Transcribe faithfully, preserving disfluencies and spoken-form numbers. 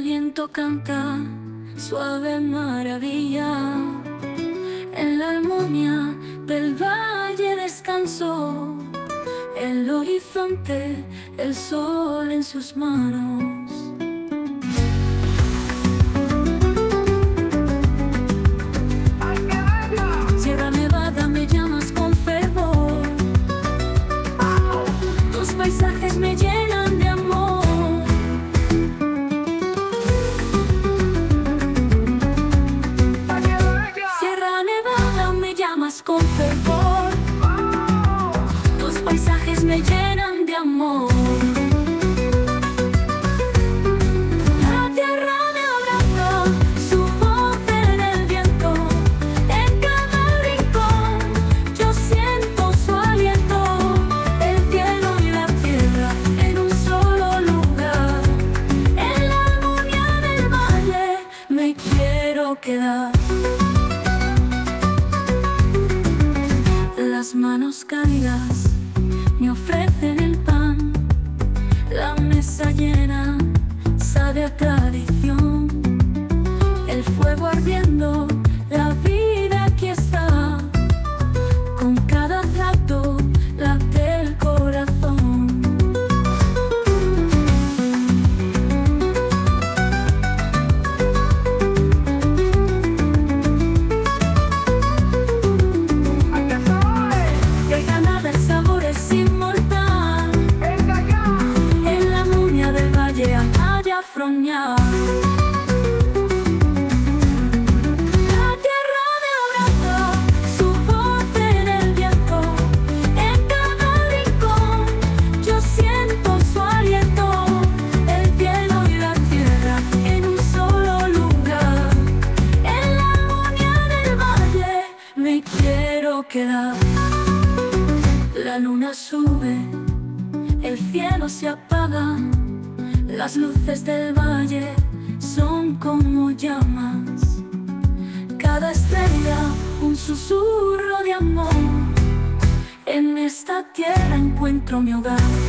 viento canta suave maravilla. En la armonía del valle descansó. El horizonte, el sol en sus manos. Sierra Nevada, me llamas con fervor. Tus paisajes me llenan de amor. Sierra Nevada, me llamas con fervor. Tus paisajes me llenan de amor. La tierra me abraza, su voz en el viento. En cada rincón yo siento su aliento. El cielo y la tierra en un solo lugar. En la armonía del valle me quiero quedar. Las manos cálidas me ofrecen el pan. La mesa llena sabe a tradición. El fuego ardiendo, la vida aquí está. Con cada plato late el corazón. Que Granada el sabor es inmortal. En la armonía del valle allá froñar. La tierra me abraza, su voz en el viento. En cada rincón yo siento su aliento. El cielo y la tierra en un solo lugar. En la armonía del valle me quiero quedar. La luna sube, el cielo se apaga. Las luces del valle son como llamas. Cada estrella un susurro de amor. En esta tierra encuentro mi hogar.